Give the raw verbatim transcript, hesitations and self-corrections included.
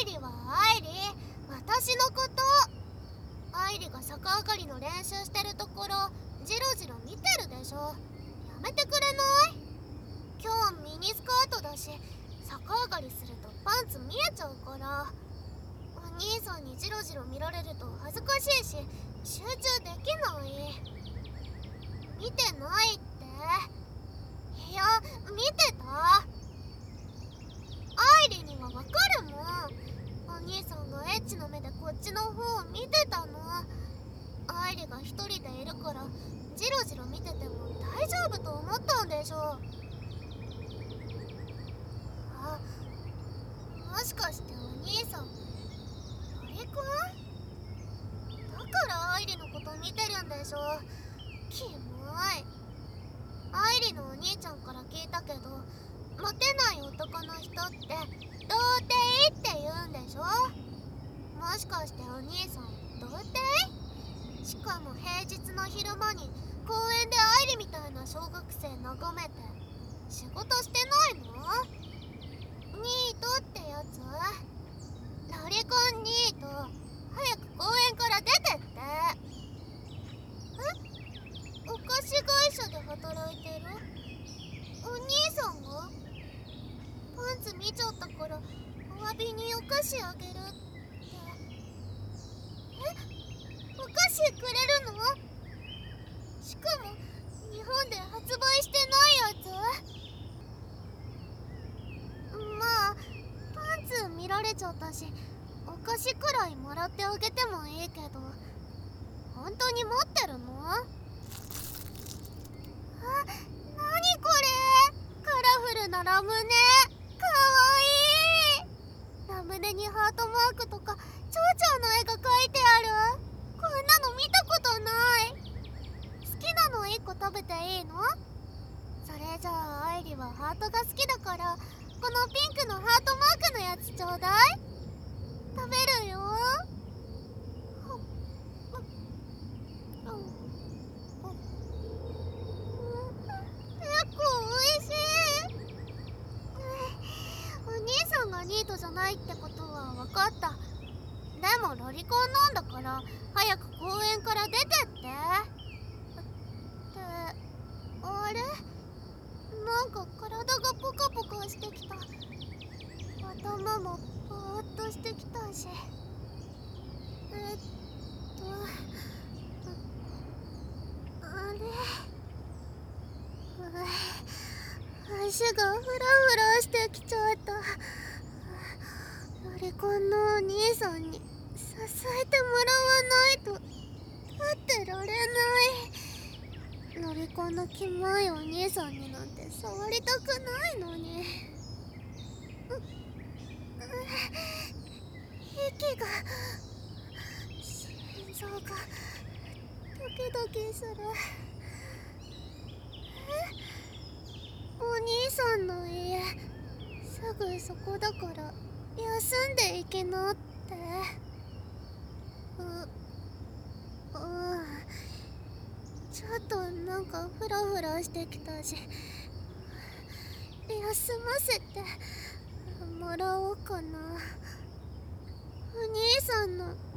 イリはアイリ、私のこと。アイリが逆上がりの練習してるところジロジロ見てるでしょ。やめてくれない？今日ミニスカートだし、逆上がりするとパンツ見えちゃうから。お兄さんにジロジロ見られると恥ずかしいし集中できない。見てないって。いや、見てた。アイリにはわかるもん。お兄さんがエッチの目でこっちの方を見てたの。アイリが一人でいるからジロジロ見てても大丈夫と思ったんでしょ。あ、もしかしてお兄さんロリコン？だからアイリのこと見てるんでしょ。キモい。アイリのお兄ちゃんから聞いたけど、モテない男の人って童貞って言うんでしょ。もしかしてお兄さん童貞？しかも平日の昼間に公園でアイリみたいな小学生眺めて仕事してないの？ニートってやつ？ロリコンニート、早く公園から出てって。え？お菓子会社で働いてる？お兄さんが？パンツ見ちゃったからお詫びにお菓子あげるって。え？お菓子くれるの？しかも日本で発売してないやつ？まあパンツ見られちゃったしお菓子くらいもらってあげてもいいけど、本当に持ってるの？あ、なにこれ？カラフルなラムネ、かわいい。ラムネにハートマークとか蝶々の絵が描いてある。こんなの見たことない。好きなのいっこ食べていいの？それじゃあアイリはハートが好きだからこのピンクのハートマークのやつちょうだい。食べるよ。結構おいしい。お兄さんがニートじゃないってことは分かった。でもロリコンなんだから早く公園から出てって。ってあれ、なんか体がポカポカしてきた。頭もぼーっとしてきたし。えっとああれ、う足がフラフラしてきちゃった。ロリコンのお兄さんに支えてもらわないと立ってられない。ロリコンのキモいお兄さんになんて触りたくないのに。息が、心臓がドキドキする。え？お兄さんの家すぐそこだから休んでいきなって。う、うん、ちょっとなんかフラフラしてきたし休ませてもらおうかな。お兄さんの